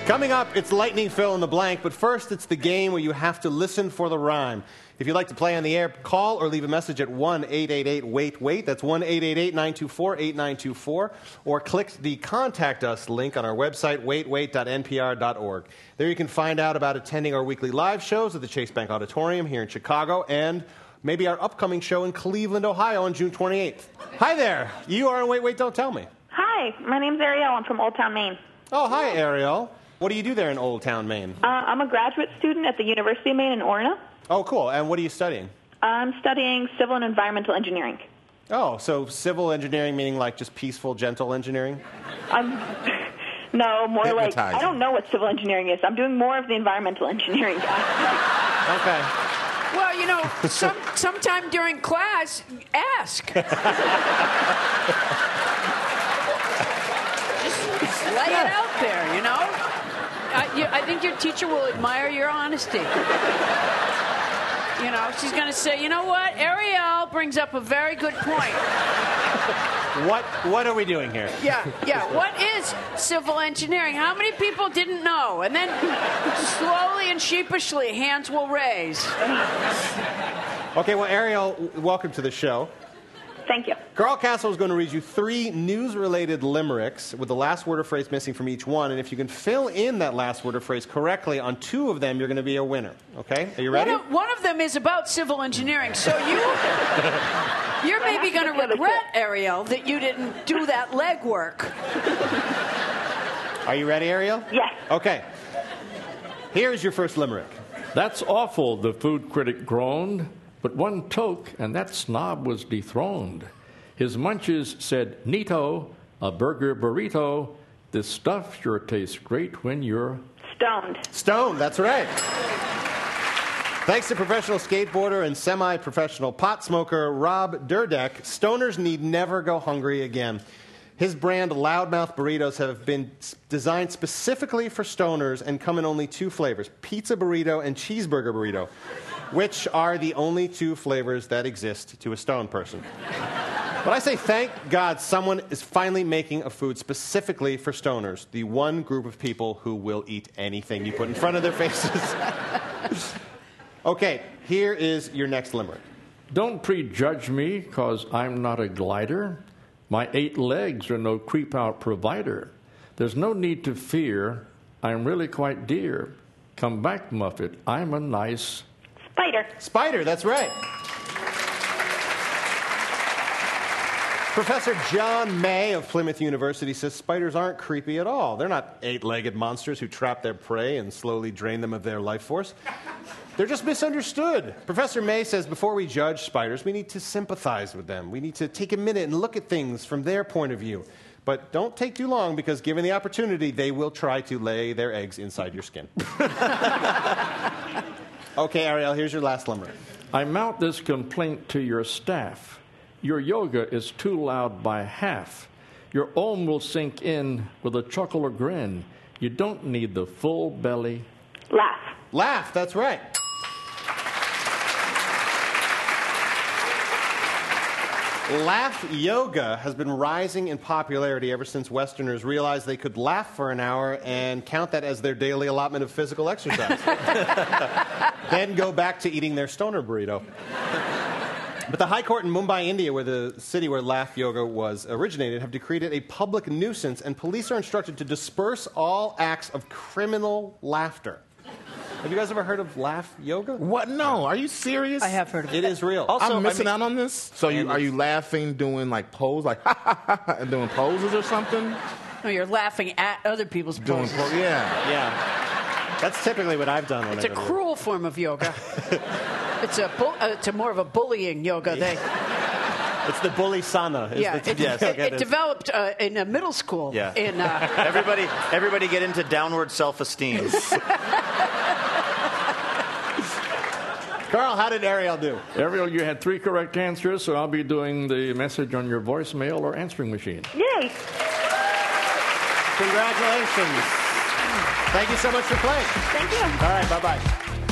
Coming up, it's lightning fill in the blank, but first it's the game where you have to listen for the rhyme. If you'd like to play on the air, call or leave a message at 1-888-WAIT-WAIT. That's 1-888-924-8924. Or click the Contact Us link on our website, waitwait.npr.org. There you can find out about attending our weekly live shows at the Chase Bank Auditorium here in Chicago and maybe our upcoming show in Cleveland, Ohio on June 28th. Hi there. You are on Wait, Wait, Don't Tell Me. Hi, my name's Ariel. I'm from Old Town, Maine. Oh, hi, Ariel. What do you do there in Old Town, Maine? I'm a graduate student at the University of Maine in Orna. Oh, cool. And what are you studying? I'm studying civil and environmental engineering. Oh, so civil engineering meaning like just peaceful, gentle engineering? No, more like, I don't know what civil engineering is. I'm doing more of the environmental engineering aspect. Okay. Well, you know, sometime during class, ask. Just lay it out there, you know? I think your teacher will admire your honesty. You know, she's going to say, you know what? Ariel brings up a very good point. What are we doing here? Yeah. What is civil engineering? How many people didn't know? And then slowly and sheepishly, hands will raise. Okay, well, Ariel, welcome to the show. Thank you. Carl Castle is going to read you 3 news-related limericks with the last word or phrase missing from each one. And if you can fill in that last word or phrase correctly on 2 of them, you're going to be a winner. Okay? Are you ready? One of them is about civil engineering. So you're maybe going to regret, Ariel, that you didn't do that legwork. Are you ready, Ariel? Yes. Okay. Here's your first limerick. That's awful, the food critic groaned. But one toke, and that snob was dethroned. His munches said, Neato, a burger burrito. This stuff sure tastes great when you're... Stoned, that's right. Thanks to professional skateboarder and semi-professional pot smoker Rob Dyrdek, stoners need never go hungry again. His brand Loudmouth Burritos have been designed specifically for stoners and come in only 2 flavors, pizza burrito and cheeseburger burrito, which are the only 2 flavors that exist to a stone person. But I say thank God someone is finally making a food specifically for stoners, the one group of people who will eat anything you put in front of their faces. Okay, here is your next limerick. Don't prejudge me, 'cause I'm not a glider. My 8 legs are no creep-out provider. There's no need to fear. I'm really quite dear. Come back, Muffet. I'm a nice... Spider, that's right. Professor John May of Plymouth University says spiders aren't creepy at all. They're not 8-legged monsters who trap their prey and slowly drain them of their life force. They're just misunderstood. Professor May says before we judge spiders, we need to sympathize with them. We need to take a minute and look at things from their point of view. But don't take too long, because given the opportunity, they will try to lay their eggs inside your skin. Okay, Ariel, here's your last limerick. I mount this complaint to your staff. Your yoga is too loud by half. Your ohm will sink in with a chuckle or grin. You don't need the full belly. Laugh, that's right. Laugh yoga has been rising in popularity ever since Westerners realized they could laugh for an hour and count that as their daily allotment of physical exercise. Then go back to eating their stoner burrito. But the High Court in Mumbai, India, where the city where laugh yoga was originated, have decreed it a public nuisance, and police are instructed to disperse all acts of criminal laughter. Have you guys ever heard of laugh yoga? What? No. Are you serious? I have heard of it. It is real. Also, I'm missing out on this? So are you laughing, doing like pose, like ha ha ha, ha, and doing poses or something? No, you're laughing at other people's poses. Yeah. That's typically what I've done. It's a cruel form of yoga. It's more of a bullying yoga. Yeah. It's the bully sana. It developed in a middle school. Yeah. Everybody get into downward self-esteem. Carl, how did Ariel do? Ariel, you had 3 correct answers, so I'll be doing the message on your voicemail or answering machine. Yay! Congratulations. Thank you so much for playing. Thank you. All right, bye-bye.